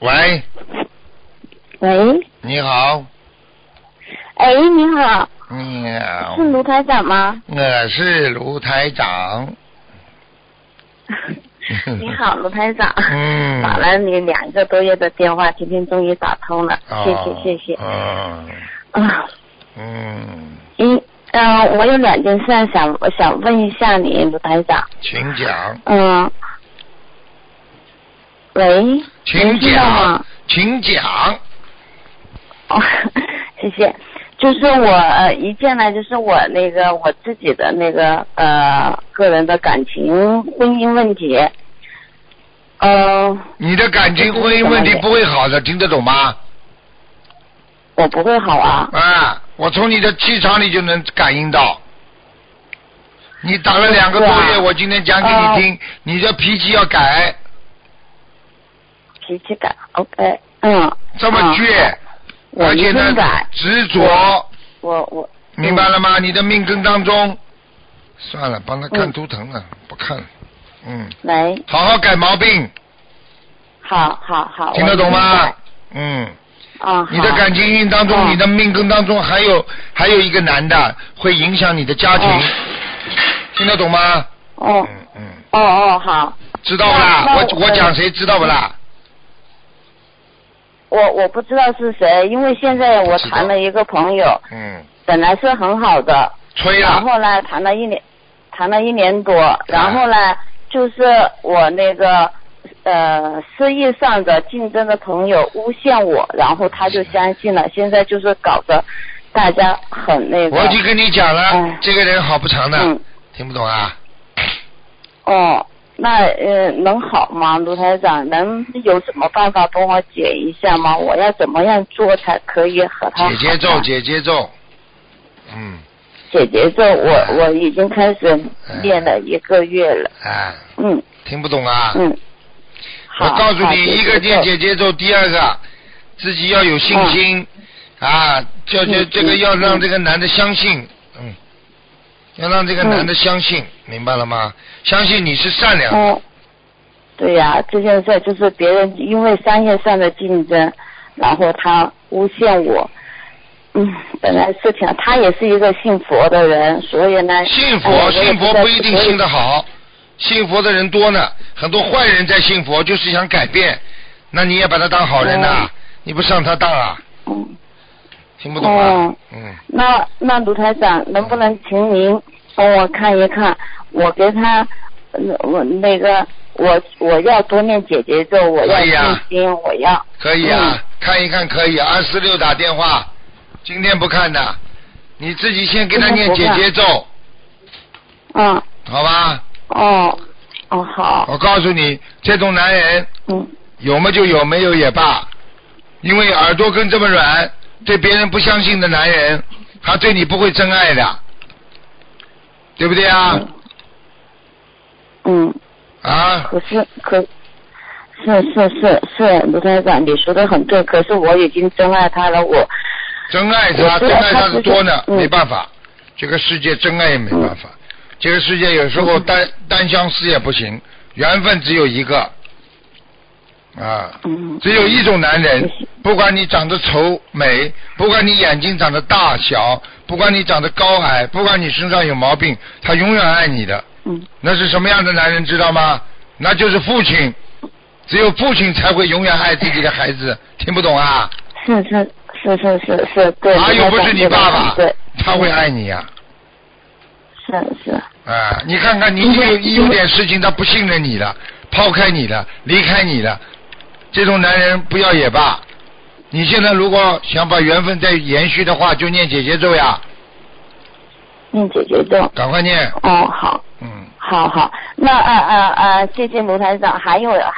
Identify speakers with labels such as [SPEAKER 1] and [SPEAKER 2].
[SPEAKER 1] 喂。
[SPEAKER 2] 喂。
[SPEAKER 1] 你好。
[SPEAKER 2] 哎，你好。
[SPEAKER 1] 你好。
[SPEAKER 2] 是卢台长吗？
[SPEAKER 1] 我是卢台长。
[SPEAKER 2] 你好，卢台长。打
[SPEAKER 1] 嗯。
[SPEAKER 2] 了你2个多月的电话，今天终于打通了，谢谢。我有2件事想问一下你，卢台长。
[SPEAKER 1] 请讲。
[SPEAKER 2] 喂。
[SPEAKER 1] 请讲。请讲。
[SPEAKER 2] 哦，谢谢。就是我一进来就是我自己的个人的感情婚姻问题。
[SPEAKER 1] 你的感情婚姻问题不会好的，听得懂吗？
[SPEAKER 2] 我不会好啊。
[SPEAKER 1] 我从你的气场里就能感应到。你打了2个多月，我今天讲给你听，你的脾气要改。
[SPEAKER 2] 脾气改 ，OK，
[SPEAKER 1] 这么倔。而且呢，执着，
[SPEAKER 2] 我
[SPEAKER 1] 明白了吗？你的命根当中，算了，帮他看图腾了，不看了。
[SPEAKER 2] 来，
[SPEAKER 1] 好好改毛病。
[SPEAKER 2] 好，
[SPEAKER 1] 听得懂吗？你的感情运当中，你的命根当中还有一个男的会影响你的家庭，听得懂吗？
[SPEAKER 2] 好。
[SPEAKER 1] 知道不啦？我讲谁知道不啦？
[SPEAKER 2] 我不知道是谁，因为现在我谈了一个朋友，本来是很好的，然后呢谈了1年多，然后呢就是我事业上的竞争的朋友诬陷我，然后他就相信了，现在就是搞得大家很
[SPEAKER 1] 我已经跟你讲了，这个人好不长的，听不懂啊？
[SPEAKER 2] 那能好吗，卢台长？能有什么办法帮我解一下吗？我要怎么样做才可以和他好？
[SPEAKER 1] 解节奏。
[SPEAKER 2] 解节奏，我已经开始练了1个月了。
[SPEAKER 1] 听不懂啊？我告诉你，一个练解节奏，第二个自己要有信心这个要让这个男的相信，要让这个男的相信，明白了吗？相信你是善良的。
[SPEAKER 2] 对呀，这件事就是别人因为商业上的竞争，然后他诬陷我。本来事情他也是一个信佛的人，所以呢。信
[SPEAKER 1] 佛不一定信得好，信佛的人多呢，很多坏人在信佛就是想改变，那你也把他当好人呐，你不上他当啊？听不懂啊？
[SPEAKER 2] 那卢台长，能不能请您帮我看一看，我给他我要多念解节奏，我要信心，我要
[SPEAKER 1] 可以啊，看一看可以，246打电话，今天不看的，你自己先给他念解节奏，好吧？
[SPEAKER 2] 好。
[SPEAKER 1] 我告诉你，这种男人，有么就有，没有也罢，因为耳朵根这么软，对别人不相信的男人，他对你不会真爱的，对不对啊？
[SPEAKER 2] 是，卢台长，你说的很对，可是我已经真爱他了，
[SPEAKER 1] 真爱他是多呢，没办法，这个世界真爱也没办法，这个世界有时候单相思也不行，缘分只有一个只有一种男人，不管你长得丑美，不管你眼睛长得大小，不管你长得高矮，不管你身上有毛病，他永远爱你的。那是什么样的男人知道吗？那就是父亲，只有父亲才会永远爱自己的孩子，听不懂啊？
[SPEAKER 2] 是，对。
[SPEAKER 1] 他又不是你爸爸，他会爱你呀。
[SPEAKER 2] 是。
[SPEAKER 1] 你看看，你一有点事情，他不信任你了，抛开你了，离开你了，这种男人不要也罢。你现在如果想把缘分再延续的话，就念解节奏呀。
[SPEAKER 2] 念解节奏。
[SPEAKER 1] 赶快念。
[SPEAKER 2] 好。好。那谢谢卢台长，还有。